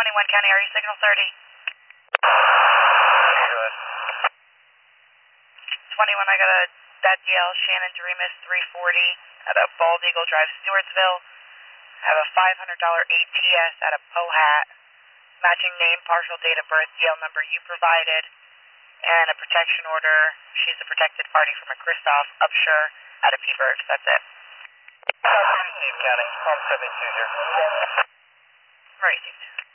21 County, are you signal 30? Good. 21, I got a DL Shannon Doremus 340 at a Bald Eagle Drive, Stewartsville. I have a $500 ATS at a POHAT, matching name, partial date of birth, DL number you provided, and a protection order. She's a protected party from a Christoph Upshur at a P-Bergs. That's it. Steve County, home 720. Received.